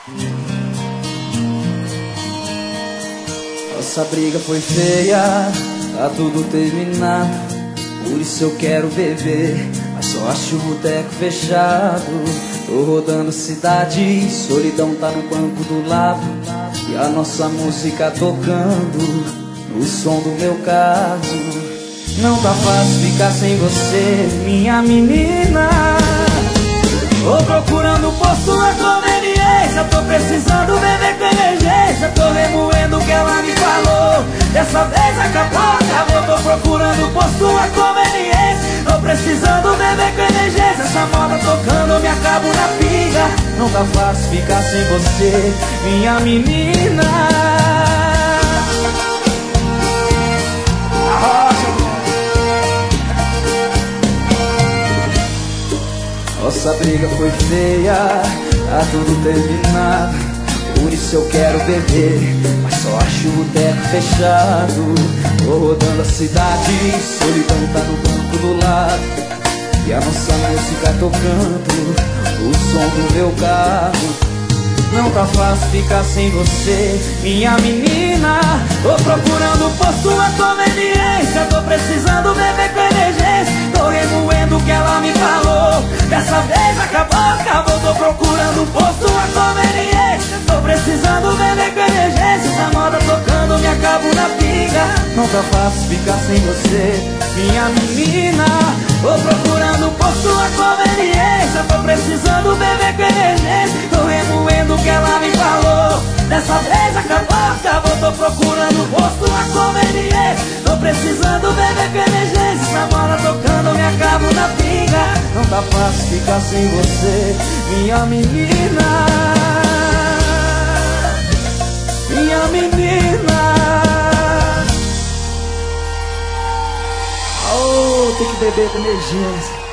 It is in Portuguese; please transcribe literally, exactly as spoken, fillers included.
Nossa briga foi feia, tá tudo terminado. Por isso eu quero beber, mas só acho o boteco fechado. Tô rodando cidade, solidão tá no banco do lado. E a nossa música tocando no som do meu carro. Não tá fácil ficar sem você, minha menina. Tô procurando posto na conveniência, tô precisando beber com emergência. Tô remoendo o que ela me falou, dessa vez acabou, acabou. Tô procurando posto na conveniência, tô precisando beber com emergência. Essa moda tocando, eu me acabo na pinga. Não tá fácil ficar sem você, minha menina. Nossa briga foi feia, tá tudo terminado. Por isso eu quero beber, mas só acho o boteco fechado. Tô rodando a cidade, solidão tá no banco do lado. E a nossa música tocando o som do meu carro. Não tá fácil ficar sem você, minha menina. Tô procurando posto na conveniência, tô precisando beber com emergência. Tô remoendo o que ela me falou, dessa vez acabou, acabou. Tô procurando posto na conveniência, tô precisando beber com emergência. Essa moda tocando, me acabo na pinga. Não tá fácil ficar sem você, minha menina. Tô procurando posto na conveniência, tô precisando beber com emergência. Tô remoendo o que ela me falou, dessa vez acabou, acabou. Tô procurando posto na conveniência, tô precisando beber com emergência. Essa moda tocando, me acabo na pinga. Não tá fácil ficar sem você, minha menina. Minha menina. Oh, tem que beber com emergência.